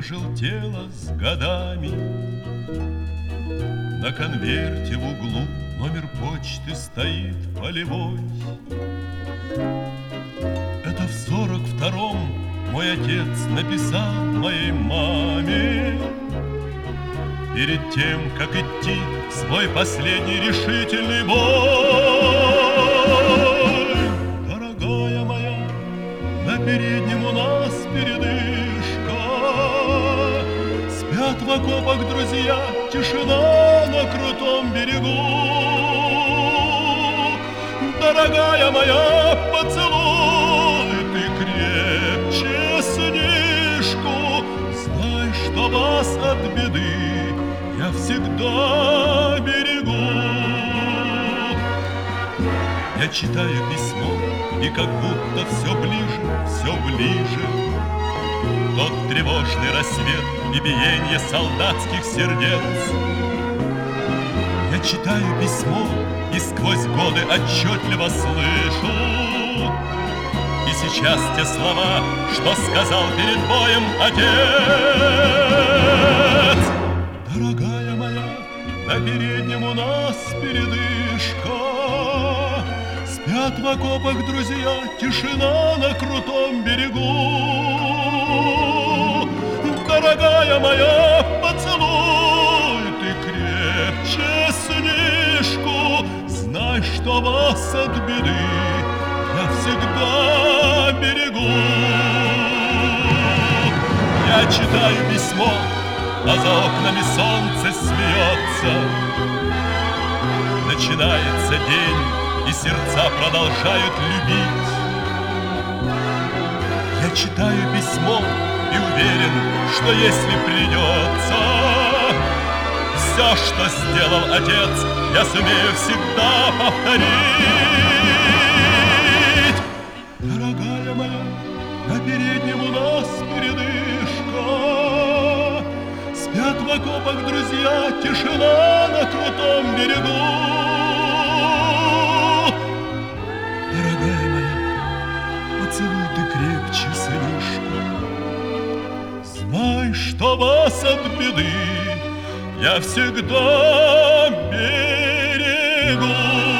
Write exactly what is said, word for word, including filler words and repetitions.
пожелтела с годами. На конверте в углу номер почты стоит полевой. Это в сорок втором мой отец написал моей маме перед тем, как идти в свой последний решительный бой. Дорогая моя, на переднем у нас передышка. Спят в окопах друзья, тишина на крутом берегу. Дорогая моя, поцелуй ты крепче сынишку. Знай, что вас от беды я всегда берегу. Я читаю письмо, и как будто все ближе, все ближе тот тревожный рассвет и биение солдатских сердец. Я читаю письмо, и сквозь годы отчетливо слышу. И сейчас те слова, что сказал перед боем отец. Дорогая моя, на переднем у нас передышка. Спят в окопах друзья, тишина на крутом берегу. Дорогая моя, поцелуй ты крепче сынишку. Знай, что вас от беды я всегда берегу. Я читаю письмо, а за окнами солнце смеется. Начинается день, и сердца продолжают любить. Я читаю письмо и уверен, что если придется, все, что сделал отец, я сумею всегда повторить. Дорогая моя, на переднем у нас передышка. Спят в окопах друзья, тишина на крутом берегу. Дорогая моя, поцелуй ты крепче сынишку. Знай, что вас от беды я всегда берегу.